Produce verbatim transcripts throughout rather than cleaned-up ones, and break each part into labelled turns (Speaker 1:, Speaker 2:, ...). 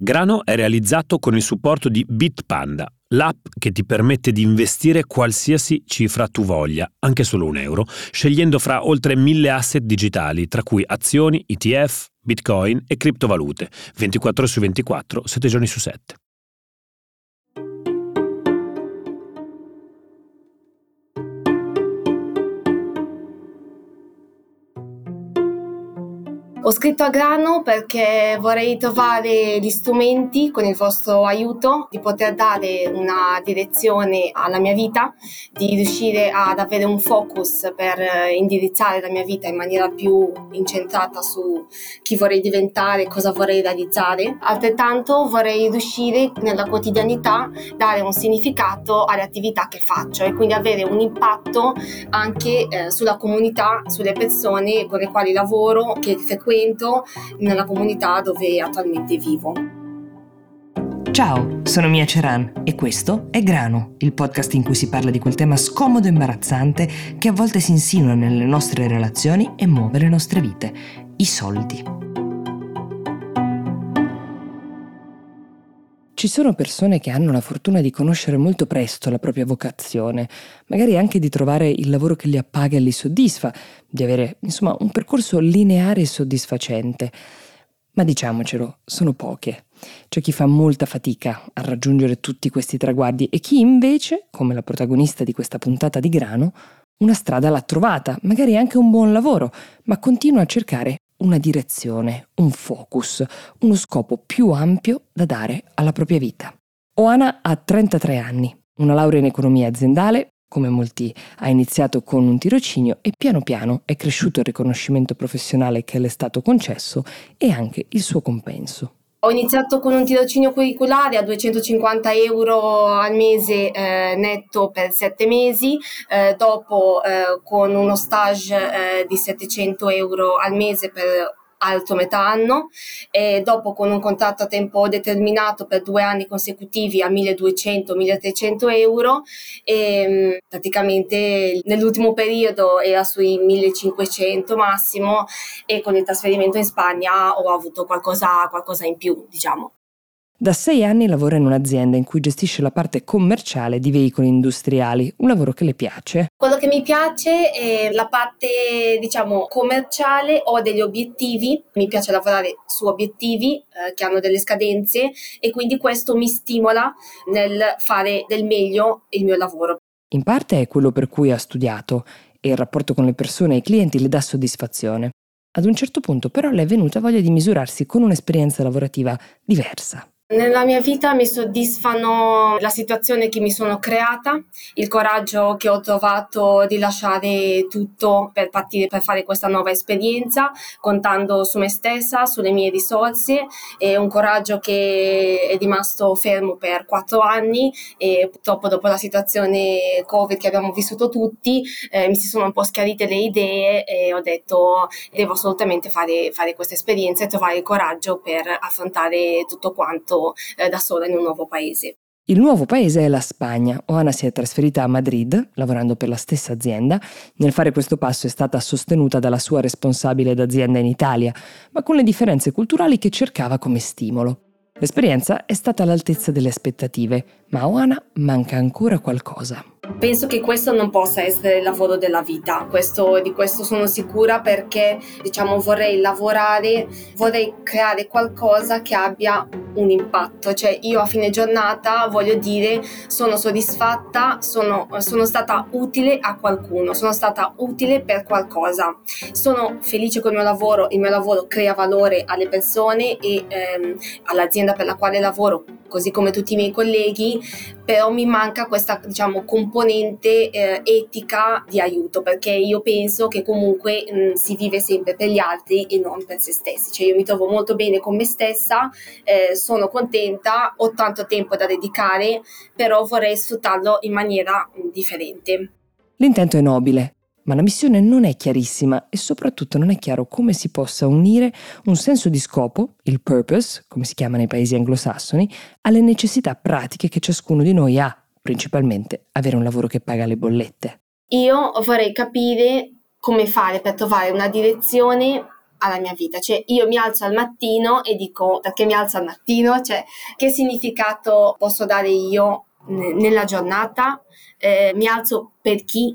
Speaker 1: Grano è realizzato con il supporto di Bitpanda, l'app che ti permette di investire qualsiasi cifra tu voglia, anche solo un euro, scegliendo fra oltre mille asset digitali, tra cui azioni, E T F, Bitcoin e criptovalute, ventiquattro ore su ventiquattro, sette giorni su sette.
Speaker 2: Ho scritto a Grano perché vorrei trovare gli strumenti, con il vostro aiuto, di poter dare una direzione alla mia vita, di riuscire ad avere un focus per indirizzare la mia vita in maniera più incentrata su chi vorrei diventare, cosa vorrei realizzare. Altrettanto vorrei riuscire nella quotidianità dare un significato alle attività che faccio e quindi avere un impatto anche eh, sulla comunità, sulle persone con le quali lavoro, che frequento nella comunità dove attualmente vivo.
Speaker 3: Ciao, sono Mia Ceran e questo è Grano, il podcast in cui si parla di quel tema scomodo e imbarazzante che a volte si insinua nelle nostre relazioni e muove le nostre vite: i soldi. Ci sono persone che hanno la fortuna di conoscere molto presto la propria vocazione, magari anche di trovare il lavoro che li appaga e li soddisfa, di avere, insomma, un percorso lineare e soddisfacente. Ma diciamocelo, sono poche. C'è chi fa molta fatica a raggiungere tutti questi traguardi e chi invece, come la protagonista di questa puntata di Grano, una strada l'ha trovata, magari anche un buon lavoro, ma continua a cercare una direzione, un focus, uno scopo più ampio da dare alla propria vita. Oana ha trentatré anni, una laurea in economia aziendale, come molti ha iniziato con un tirocinio e piano piano è cresciuto il riconoscimento professionale che le è stato concesso e anche il suo compenso.
Speaker 2: Ho iniziato con un tirocinio curriculare a duecentocinquanta euro al mese eh, netto per sette mesi, eh, dopo eh, con uno stage eh, di settecento euro al mese per altro metà anno, e dopo con un contratto a tempo determinato per due anni consecutivi a milleduecento milletrecento euro e praticamente nell'ultimo periodo era sui millecinquecento massimo, e con il trasferimento in Spagna ho avuto qualcosa, qualcosa in più, diciamo.
Speaker 3: Da sei anni lavora in un'azienda in cui gestisce la parte commerciale di veicoli industriali, un lavoro che le piace.
Speaker 2: Quello che mi piace è la parte, diciamo, commerciale. Ho degli obiettivi, mi piace lavorare su obiettivi eh, che hanno delle scadenze e quindi questo mi stimola nel fare del meglio il mio lavoro.
Speaker 3: In parte è quello per cui ha studiato e il rapporto con le persone e i clienti le dà soddisfazione. Ad un certo punto però le è venuta voglia di misurarsi con un'esperienza lavorativa diversa.
Speaker 2: Nella mia vita mi soddisfano la situazione che mi sono creata, il coraggio che ho trovato di lasciare tutto per partire, per fare questa nuova esperienza, contando su me stessa, sulle mie risorse, e un coraggio che è rimasto fermo per quattro anni e purtroppo dopo la situazione Covid che abbiamo vissuto tutti eh, mi si sono un po' schiarite le idee e ho detto devo assolutamente fare, fare questa esperienza e trovare il coraggio per affrontare tutto quanto da sola in un nuovo paese.
Speaker 3: Il nuovo paese è la Spagna. Oana si è trasferita a Madrid, lavorando per la stessa azienda. Nel fare questo passo è stata sostenuta dalla sua responsabile d'azienda in Italia, ma con le differenze culturali che cercava come stimolo. L'esperienza è stata all'altezza delle aspettative, ma a Oana manca ancora qualcosa.
Speaker 2: Penso che questo non possa essere il lavoro della vita, questo, di questo sono sicura, perché diciamo vorrei lavorare, vorrei creare qualcosa che abbia un impatto, cioè io a fine giornata voglio dire sono soddisfatta, sono, sono stata utile a qualcuno, sono stata utile per qualcosa, sono felice col mio lavoro, il mio lavoro crea valore alle persone e ehm, all'azienda per la quale lavoro, così come tutti i miei colleghi, però mi manca questa, diciamo, componente eh, etica di aiuto, perché io penso che comunque mh, si vive sempre per gli altri e non per se stessi, cioè io mi trovo molto bene con me stessa, eh, sono contenta, ho tanto tempo da dedicare, però vorrei sfruttarlo in maniera mh, differente.
Speaker 3: L'intento è nobile, ma la missione non è chiarissima e soprattutto non è chiaro come si possa unire un senso di scopo, il purpose, come si chiama nei paesi anglosassoni, alle necessità pratiche che ciascuno di noi ha, principalmente avere un lavoro che paga le bollette.
Speaker 2: Io vorrei capire come fare per trovare una direzione alla mia vita. Cioè io mi alzo al mattino e dico perché mi alzo al mattino, cioè che significato posso dare io n- nella giornata, eh, mi alzo per chi.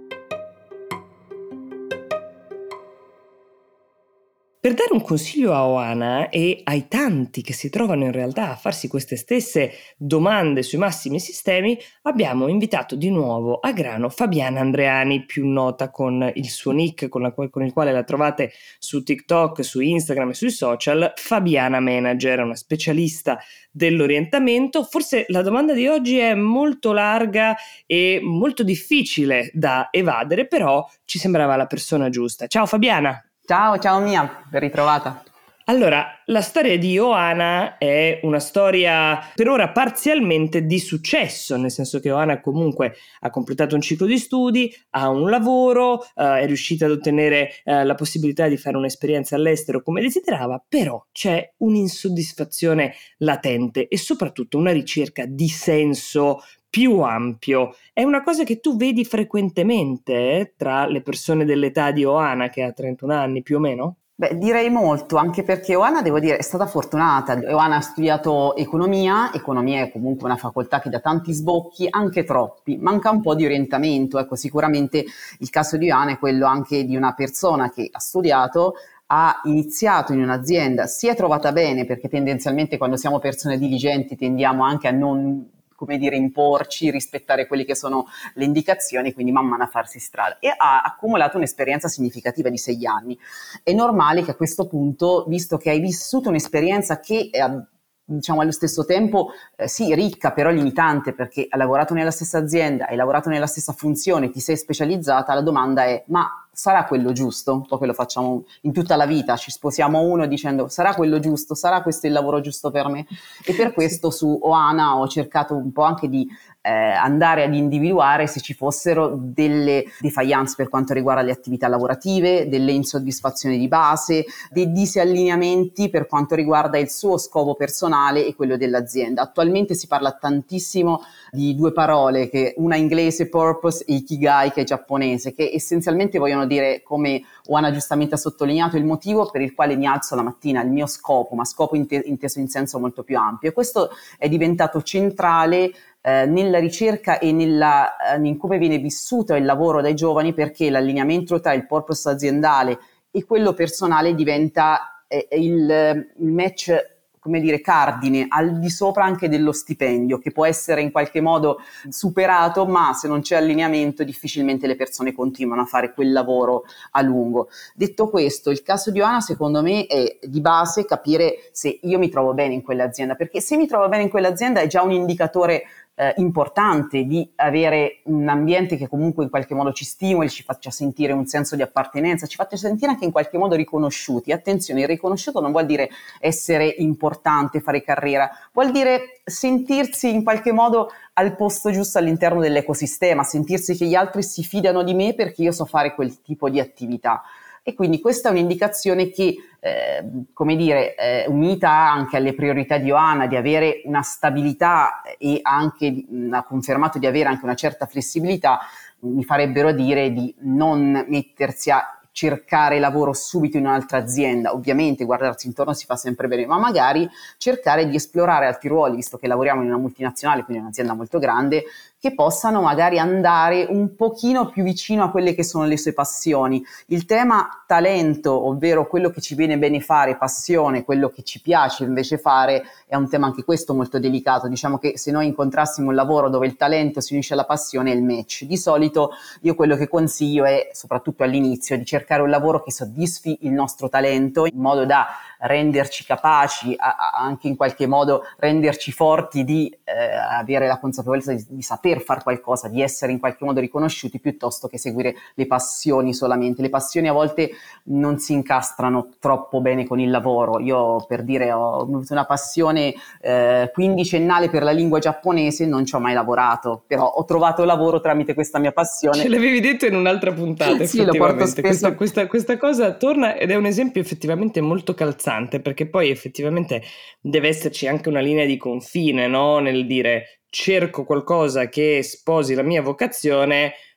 Speaker 3: Per dare un consiglio a Oana e ai tanti che si trovano in realtà a farsi queste stesse domande sui massimi sistemi, abbiamo invitato di nuovo a grano Fabiana Andreani, più nota con il suo nick con, la, con il quale la trovate su TikTok, su Instagram e sui social, Fabiana Manager, una specialista dell'orientamento. Forse la domanda di oggi è molto larga e molto difficile da evadere, però ci sembrava la persona giusta. Ciao Fabiana!
Speaker 4: Ciao, ciao Mia, ben ritrovata.
Speaker 3: Allora, la storia di Oana è una storia per ora parzialmente di successo, nel senso che Oana comunque ha completato un ciclo di studi, ha un lavoro, eh, è riuscita ad ottenere eh, la possibilità di fare un'esperienza all'estero come desiderava, però c'è un'insoddisfazione latente e soprattutto una ricerca di senso più ampio. È una cosa che tu vedi frequentemente eh, tra le persone dell'età di Oana, che ha trentuno anni più o meno?
Speaker 4: Beh, direi molto, anche perché Oana, devo dire, è stata fortunata. Oana ha studiato economia, economia è comunque una facoltà che dà tanti sbocchi, anche troppi, manca un po' di orientamento. Ecco, sicuramente il caso di Oana è quello anche di una persona che ha studiato, ha iniziato in un'azienda, si è trovata bene, perché tendenzialmente quando siamo persone diligenti tendiamo anche a non, come dire, imporci, rispettare quelle che sono le indicazioni, quindi man mano a farsi strada, e ha accumulato un'esperienza significativa di sei anni. È normale che a questo punto, visto che hai vissuto un'esperienza che è, diciamo, allo stesso tempo eh, sì, ricca, però limitante, perché hai lavorato nella stessa azienda, hai lavorato nella stessa funzione, ti sei specializzata, la domanda è: ma sarà quello giusto? Un po' che lo facciamo in tutta la vita, ci sposiamo uno dicendo: sarà quello giusto? Sarà questo il lavoro giusto per me? E per questo su Oana ho cercato un po' anche di eh, andare ad individuare se ci fossero delle defiance per quanto riguarda le attività lavorative, delle insoddisfazioni di base, dei disallineamenti per quanto riguarda il suo scopo personale e quello dell'azienda. Attualmente si parla tantissimo di due parole, che una inglese purpose e ikigai, che è giapponese, che essenzialmente vogliono dire, come Oana giustamente ha sottolineato, il motivo per il quale mi alzo la mattina, il mio scopo, ma scopo inte- inteso in senso molto più ampio. E questo è diventato centrale eh, nella ricerca e nella, eh, in come viene vissuto il lavoro dai giovani, perché l'allineamento tra il purpose aziendale e quello personale diventa eh, il, il match, come dire, cardine, al di sopra anche dello stipendio, che può essere in qualche modo superato, ma se non c'è allineamento difficilmente le persone continuano a fare quel lavoro a lungo. Detto questo, il caso di Oana secondo me è di base capire se io mi trovo bene in quell'azienda, perché se mi trovo bene in quell'azienda è già un indicatore Eh, importante di avere un ambiente che comunque in qualche modo ci stimoli, ci faccia sentire un senso di appartenenza, ci faccia sentire anche in qualche modo riconosciuti. Attenzione, il riconosciuto non vuol dire essere importante, fare carriera, vuol dire sentirsi in qualche modo al posto giusto all'interno dell'ecosistema, sentirsi che gli altri si fidano di me perché io so fare quel tipo di attività. E quindi questa è un'indicazione che, eh, come dire, eh, unita anche alle priorità di Oana di avere una stabilità e anche mh, ha confermato di avere anche una certa flessibilità, mi farebbero dire di non mettersi a cercare lavoro subito in un'altra azienda. Ovviamente guardarsi intorno si fa sempre bene, ma magari cercare di esplorare altri ruoli, visto che lavoriamo in una multinazionale, quindi un'azienda molto grande, che possano magari andare un pochino più vicino a quelle che sono le sue passioni. Il tema talento, ovvero quello che ci viene bene fare, passione, quello che ci piace invece fare, è un tema anche questo molto delicato. Diciamo che se noi incontrassimo un lavoro dove il talento si unisce alla passione è il match. Di solito io quello che consiglio è, soprattutto all'inizio, di cercare un lavoro che soddisfi il nostro talento in modo da renderci capaci, a, a anche in qualche modo renderci forti di eh, avere la consapevolezza di, di saper fare qualcosa, di essere in qualche modo riconosciuti, piuttosto che seguire le passioni solamente. Le passioni a volte non si incastrano troppo bene con il lavoro. Io, per dire, ho avuto una passione eh, quindicennale per la lingua giapponese, non ci ho mai lavorato, però ho trovato lavoro tramite questa mia passione.
Speaker 3: Ce l'avevi detto in un'altra puntata,
Speaker 4: sì, lo porto
Speaker 3: effettivamente.
Speaker 4: spesso.
Speaker 3: Questa, questa, questa cosa torna ed è un esempio effettivamente molto calzante, perché poi effettivamente deve esserci anche una linea di confine, no? Nel dire cerco qualcosa che sposi la mia vocazione,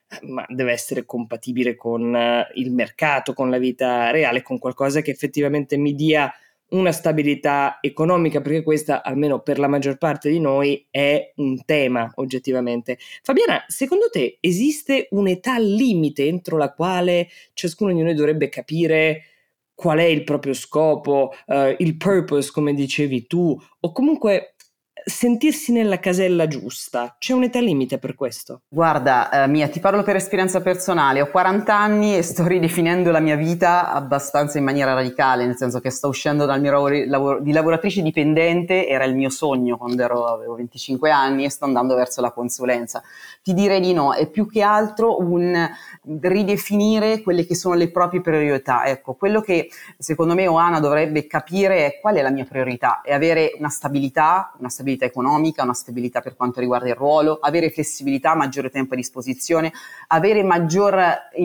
Speaker 3: ma deve essere compatibile con eh, il mercato, con la vita reale, con qualcosa che effettivamente mi dia una stabilità economica, perché questa, almeno per la maggior parte di noi, è un tema oggettivamente. Fabiana, secondo te esiste un'età limite entro la quale ciascuno di noi dovrebbe capire qual è il proprio scopo, eh, il purpose, come dicevi tu, o comunque sentirsi nella casella giusta? C'è un'età limite per questo?
Speaker 4: Guarda, eh, Mia, ti parlo per esperienza personale. Ho quaranta anni e sto ridefinendo la mia vita abbastanza in maniera radicale, nel senso che sto uscendo dal mio lavoro, lavoro di lavoratrice dipendente, era il mio sogno quando ero, avevo venticinque anni, e sto andando verso la consulenza. Ti direi di no, è più che altro un ridefinire quelle che sono le proprie priorità. Ecco, quello che secondo me Oana dovrebbe capire è qual è la mia priorità, è avere una stabilità, una stabilità economica, una stabilità per quanto riguarda il ruolo, avere flessibilità, maggiore tempo a disposizione, avere maggior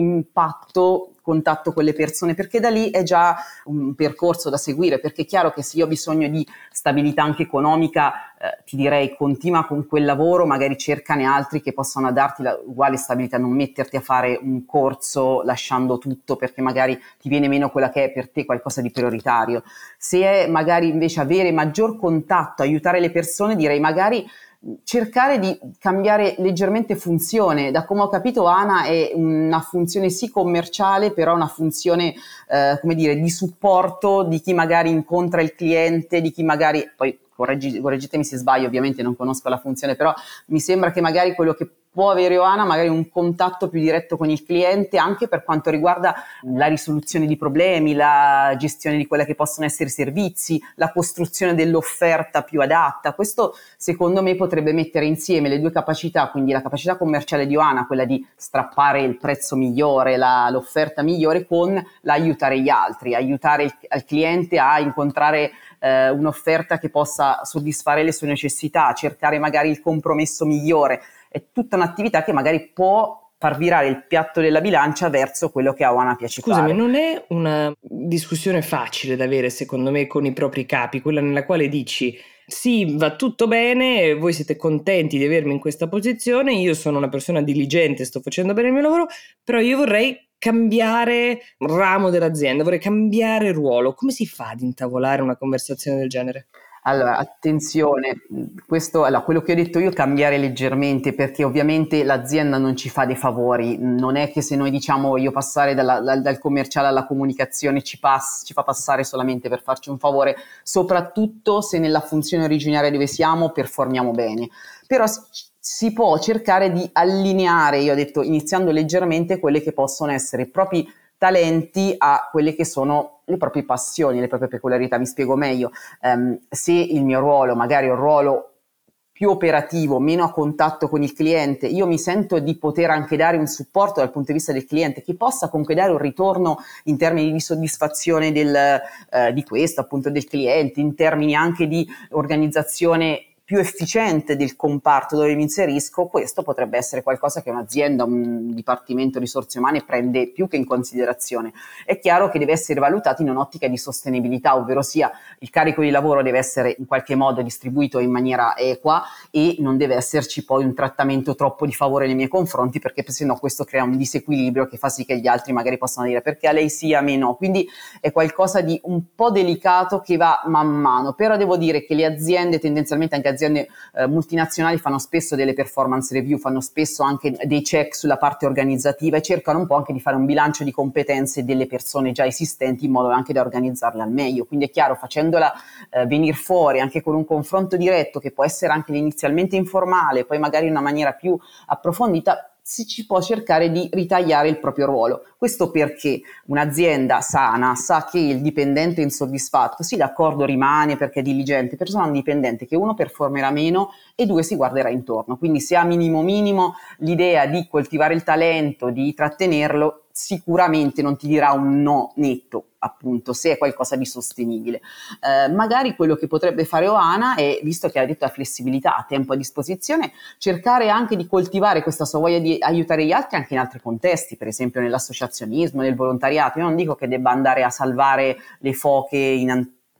Speaker 4: impatto, contatto con le persone, perché da lì è già un percorso da seguire, perché è chiaro che se io ho bisogno di stabilità anche economica, eh, ti direi continua con quel lavoro, magari cercane altri che possano darti la uguale stabilità, non metterti a fare un corso lasciando tutto perché magari ti viene meno quella che è per te qualcosa di prioritario. Se è magari invece avere maggior contatto, aiutare le persone, direi magari cercare di cambiare leggermente funzione. Da come ho capito, Ana è una funzione sì commerciale, però una funzione eh, come dire di supporto di chi magari incontra il cliente, di chi magari poi correggi, correggetemi se sbaglio, ovviamente non conosco la funzione, però mi sembra che magari quello che può avere Oana magari un contatto più diretto con il cliente anche per quanto riguarda la risoluzione di problemi, la gestione di quelle che possono essere servizi, la costruzione dell'offerta più adatta. Questo secondo me potrebbe mettere insieme le due capacità, quindi la capacità commerciale di Oana, quella di strappare il prezzo migliore, la, l'offerta migliore, con l'aiutare gli altri, aiutare il, il cliente a incontrare eh, un'offerta che possa soddisfare le sue necessità, cercare magari il compromesso migliore. È tutta un'attività che magari può far virare il piatto della bilancia verso quello che a Oana piace
Speaker 3: Scusami,
Speaker 4: fare.
Speaker 3: non è una discussione facile da avere secondo me con i propri capi, quella nella quale dici sì, va tutto bene, voi siete contenti di avermi in questa posizione, io sono una persona diligente, sto facendo bene il mio lavoro, però io vorrei cambiare ramo dell'azienda, vorrei cambiare ruolo. Come si fa ad intavolare una conversazione del genere?
Speaker 4: Allora, attenzione, questo, allora, quello che ho detto io cambiare leggermente, perché ovviamente l'azienda non ci fa dei favori, non è che se noi diciamo io passare dalla, dal, dal commerciale alla comunicazione ci, pass, ci fa passare solamente per farci un favore, soprattutto se nella funzione originaria dove siamo performiamo bene. Però si può cercare di allineare, io ho detto iniziando leggermente, quelle che possono essere i propri talenti a quelle che sono le proprie passioni, le proprie peculiarità. Mi spiego meglio. Um, se il mio ruolo magari è un ruolo più operativo, meno a contatto con il cliente, io mi sento di poter anche dare un supporto dal punto di vista del cliente che possa comunque dare un ritorno in termini di soddisfazione del, eh, di questo, appunto del cliente, in termini anche di organizzazione più efficiente del comparto dove mi inserisco. Questo potrebbe essere qualcosa che un'azienda, un dipartimento risorse umane prende più che in considerazione. È chiaro che deve essere valutato in un'ottica di sostenibilità, ovvero sia il carico di lavoro deve essere in qualche modo distribuito in maniera equa e non deve esserci poi un trattamento troppo di favore nei miei confronti, perché se no questo crea un disequilibrio che fa sì che gli altri magari possano dire perché a lei sì, a me no. Quindi è qualcosa di un po' delicato che va man mano, però devo dire che le aziende, tendenzialmente anche aziende eh, multinazionali, fanno spesso delle performance review, fanno spesso anche dei check sulla parte organizzativa e cercano un po' anche di fare un bilancio di competenze delle persone già esistenti in modo anche da organizzarle al meglio. Quindi è chiaro, facendola eh, venire fuori anche con un confronto diretto che può essere anche inizialmente informale, poi magari in una maniera più approfondita, si ci può cercare di ritagliare il proprio ruolo. Questo perché un'azienda sana sa che il dipendente insoddisfatto, sì, d'accordo, rimane perché è diligente, però sarà un dipendente che uno performerà meno e due si guarderà intorno. Quindi se ha minimo minimo l'idea di coltivare il talento, di trattenerlo, sicuramente non ti dirà un no netto, appunto, se è qualcosa di sostenibile. Eh, magari quello che potrebbe fare Oana è, visto che ha detto la flessibilità, a tempo a disposizione, cercare anche di coltivare questa sua voglia di aiutare gli altri anche in altri contesti, per esempio nell'associazionismo, nel volontariato. Io non dico che debba andare a salvare le foche in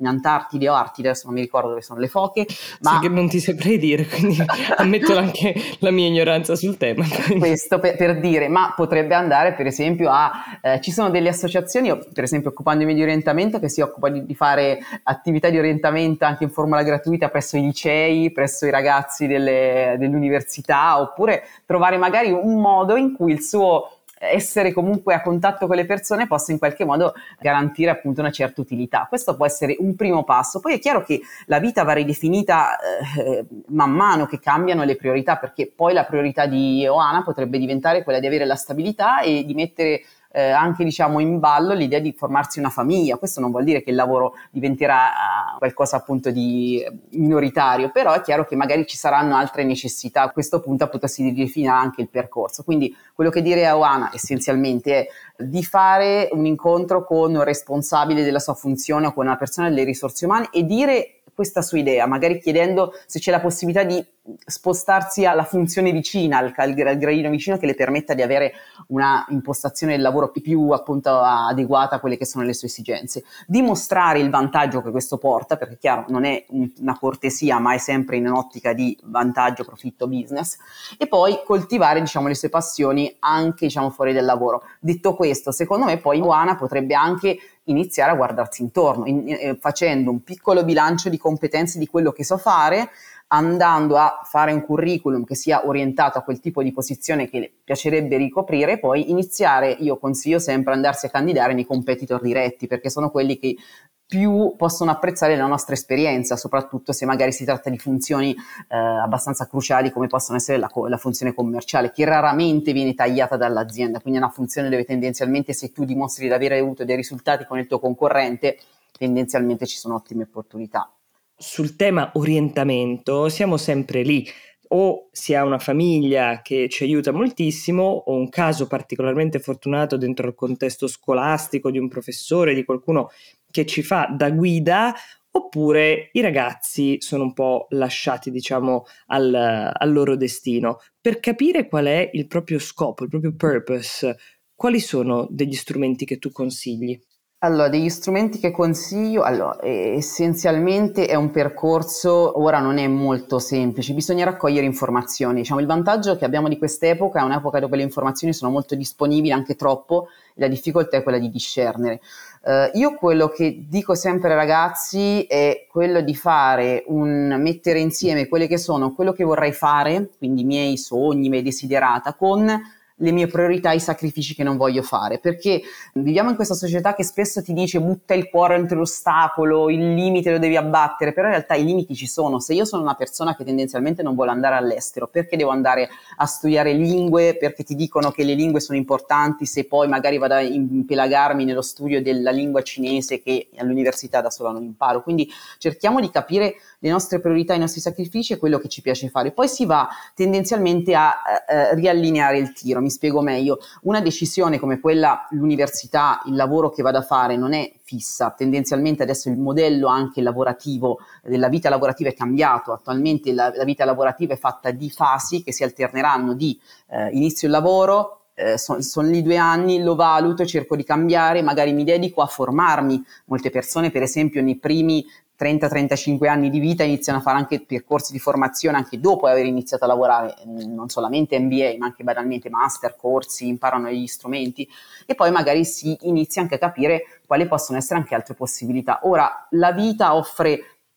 Speaker 4: in Antartide o Artide, adesso non mi ricordo dove sono le foche, ma...
Speaker 3: Sì, che non ti saprei dire, quindi ammetto anche la mia ignoranza sul tema.
Speaker 4: Questo per, per dire, ma potrebbe andare per esempio a, eh, ci sono delle associazioni, io, per esempio occupandomi di orientamento, che si occupa di, di fare attività di orientamento anche in formula gratuita presso i licei, presso i ragazzi delle, dell'università, oppure trovare magari un modo in cui il suo essere comunque a contatto con le persone possa in qualche modo garantire appunto una certa utilità. Questo può essere un primo passo. Poi è chiaro che la vita va ridefinita eh, man mano che cambiano le priorità, perché poi la priorità di Oana potrebbe diventare quella di avere la stabilità e di mettere Eh, anche diciamo in ballo l'idea di formarsi una famiglia. Questo non vuol dire che il lavoro diventerà uh, qualcosa appunto di minoritario, però è chiaro che magari ci saranno altre necessità. A questo punto appunto si ridefinirà anche il percorso. Quindi quello che direi a Oana essenzialmente è di fare un incontro con un responsabile della sua funzione o con una persona delle risorse umane e dire questa sua idea, magari chiedendo se c'è la possibilità di spostarsi alla funzione vicina, al, al gradino vicino, che le permetta di avere una impostazione del lavoro più appunto adeguata a quelle che sono le sue esigenze. Dimostrare il vantaggio che questo porta, perché chiaro non è un, una cortesia, ma è sempre in un'ottica di vantaggio, profitto, business, e poi coltivare diciamo le sue passioni anche diciamo fuori del lavoro. Detto questo, secondo me poi Oana potrebbe anche iniziare a guardarsi intorno, in, eh, facendo un piccolo bilancio di competenze di quello che so fare, andando a fare un curriculum che sia orientato a quel tipo di posizione che le piacerebbe ricoprire, poi iniziare, io consiglio sempre andarsi a candidare nei competitor diretti, perché sono quelli che più possono apprezzare la nostra esperienza, soprattutto se magari si tratta di funzioni eh, abbastanza cruciali come possono essere la, la funzione commerciale, che raramente viene tagliata dall'azienda, quindi è una funzione dove tendenzialmente se tu dimostri di aver avuto dei risultati con il tuo concorrente, tendenzialmente ci sono ottime opportunità.
Speaker 3: Sul tema orientamento siamo sempre lì, o si ha una famiglia che ci aiuta moltissimo o un caso particolarmente fortunato dentro il contesto scolastico di un professore, di qualcuno che ci fa da guida, oppure i ragazzi sono un po' lasciati diciamo al, al loro destino. Per capire qual è il proprio scopo, il proprio purpose, quali sono degli strumenti che tu consigli?
Speaker 4: Allora, degli strumenti che consiglio, allora, essenzialmente è un percorso, ora non è molto semplice, bisogna raccogliere informazioni. Diciamo, il vantaggio che abbiamo di quest'epoca è un'epoca dove le informazioni sono molto disponibili, anche troppo, e la difficoltà è quella di discernere. Uh, io quello che dico sempre ai ragazzi è quello di fare un, mettere insieme quelle che sono quello che vorrei fare, quindi i miei sogni, i miei desiderata, con le mie priorità, i sacrifici che non voglio fare, perché viviamo in questa società che spesso ti dice butta il cuore oltre l'ostacolo, il limite lo devi abbattere, però in realtà i limiti ci sono. Se io sono una persona che tendenzialmente non vuole andare all'estero, perché devo andare a studiare lingue, perché ti dicono che le lingue sono importanti, se poi magari vado a impelagarmi nello studio della lingua cinese che all'università da sola non imparo. Quindi cerchiamo di capire le nostre priorità, i nostri sacrifici e quello che ci piace fare. Poi si va tendenzialmente a eh, riallineare il tiro. Mi spiego meglio. Una decisione come quella, l'università, il lavoro che vado a fare non è fissa. Tendenzialmente adesso il modello anche lavorativo della vita lavorativa è cambiato. Attualmente la, la vita lavorativa è fatta di fasi che si alterneranno di eh, inizio il lavoro, eh, sono son lì due anni, lo valuto, cerco di cambiare, magari mi dedico a formarmi. Molte persone per esempio nei primi trenta trentacinque anni di vita iniziano a fare anche percorsi di formazione anche dopo aver iniziato a lavorare, non solamente M B A ma anche banalmente master, corsi, imparano gli strumenti e poi magari si inizia anche a capire quali possono essere anche altre possibilità. Ora la vita offre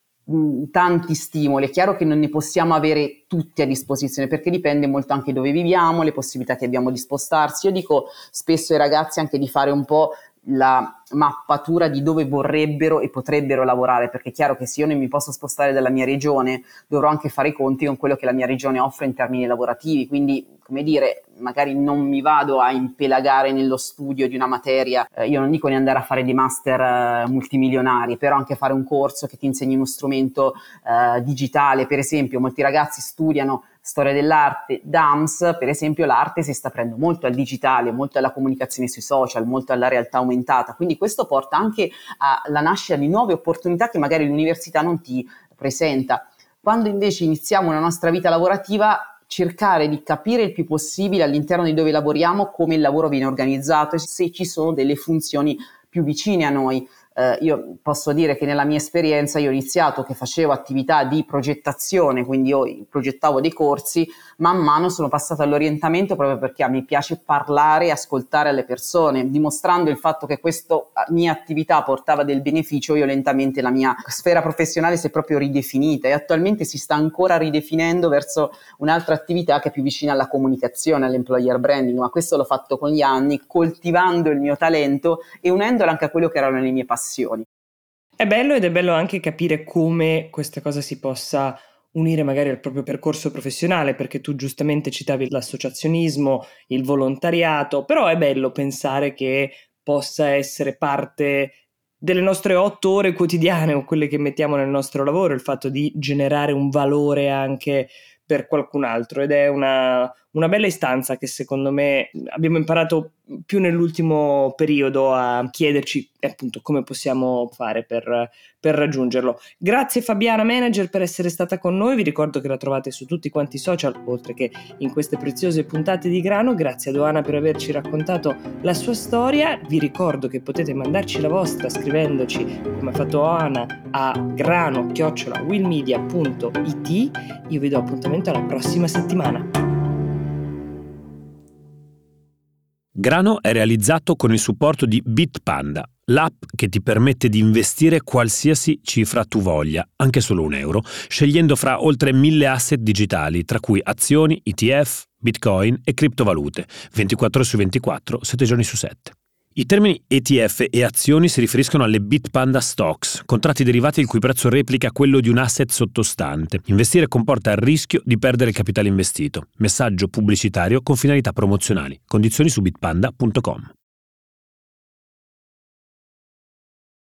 Speaker 4: mh, tanti stimoli, è chiaro che non ne possiamo avere tutti a disposizione perché dipende molto anche dove viviamo, le possibilità che abbiamo di spostarsi. Io dico spesso ai ragazzi anche di fare un po' la mappatura di dove vorrebbero e potrebbero lavorare, perché è chiaro che se io non mi posso spostare dalla mia regione dovrò anche fare i conti con quello che la mia regione offre in termini lavorativi, quindi come dire, magari non mi vado a impelagare nello studio di una materia, eh, io non dico di andare a fare dei master eh, multimilionari, però anche fare un corso che ti insegni uno strumento eh, digitale. Per esempio molti ragazzi studiano storia dell'arte, D A M S, per esempio l'arte si sta prendendo molto al digitale, molto alla comunicazione sui social, molto alla realtà aumentata, quindi questo porta anche alla nascita di nuove opportunità che magari l'università non ti presenta. Quando invece iniziamo la nostra vita lavorativa, cercare di capire il più possibile all'interno di dove lavoriamo come il lavoro viene organizzato e se ci sono delle funzioni più vicine a noi. Eh, io posso dire che nella mia esperienza io ho iniziato che facevo attività di progettazione, quindi io progettavo dei corsi, man mano sono passata all'orientamento proprio perché mi piace parlare e ascoltare alle persone, dimostrando il fatto che questa mia attività portava del beneficio. Io lentamente la mia sfera professionale si è proprio ridefinita e attualmente si sta ancora ridefinendo verso un'altra attività che è più vicina alla comunicazione, all'employer branding, ma questo l'ho fatto con gli anni, coltivando il mio talento e unendolo anche a quello che erano le mie passioni.
Speaker 3: È bello ed è bello anche capire come questa cosa si possa unire magari al proprio percorso professionale, perché tu giustamente citavi l'associazionismo, il volontariato, però è bello pensare che possa essere parte delle nostre otto ore quotidiane o quelle che mettiamo nel nostro lavoro, il fatto di generare un valore anche per qualcun altro, ed è una, una bella istanza che secondo me abbiamo imparato più nell'ultimo periodo a chiederci appunto come possiamo fare per, per raggiungerlo. Grazie Fabiana Manager per essere stata con noi, vi ricordo che la trovate su tutti quanti i social oltre che in queste preziose puntate di Grano. Grazie ad Oana per averci raccontato la sua storia, vi ricordo che potete mandarci la vostra scrivendoci come ha fatto Oana a grano chiocciola willmedia punto it. Io vi do appuntamento alla prossima settimana.
Speaker 1: Grano è realizzato con il supporto di Bitpanda, l'app che ti permette di investire qualsiasi cifra tu voglia, anche solo un euro, scegliendo fra oltre mille asset digitali, tra cui azioni, E T F, Bitcoin e criptovalute, ventiquattro ore su ventiquattro, sette giorni su sette. I termini E T F e azioni si riferiscono alle Bitpanda Stocks, contratti derivati il cui prezzo replica quello di un asset sottostante. Investire comporta il rischio di perdere il capitale investito. Messaggio pubblicitario con finalità promozionali. Condizioni su bitpanda punto com.